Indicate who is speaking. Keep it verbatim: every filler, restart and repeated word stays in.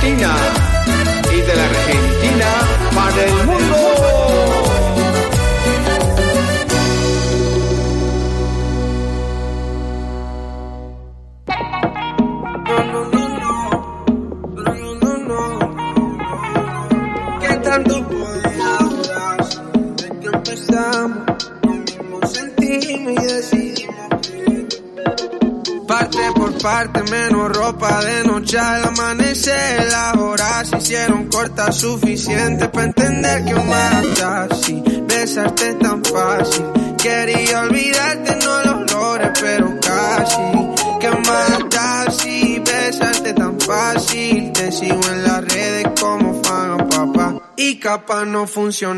Speaker 1: Argentina y de la Argentina para el mundo.
Speaker 2: Parte por parte, menos ropa de noche al amanecer. Las horas se hicieron cortas, suficiente para entender que mata así. Besarte es tan fácil, quería olvidarte, no lo logré, pero casi. Que mata así, besarte tan fácil. Te sigo en las redes como fan, papá, y capaz no funciona.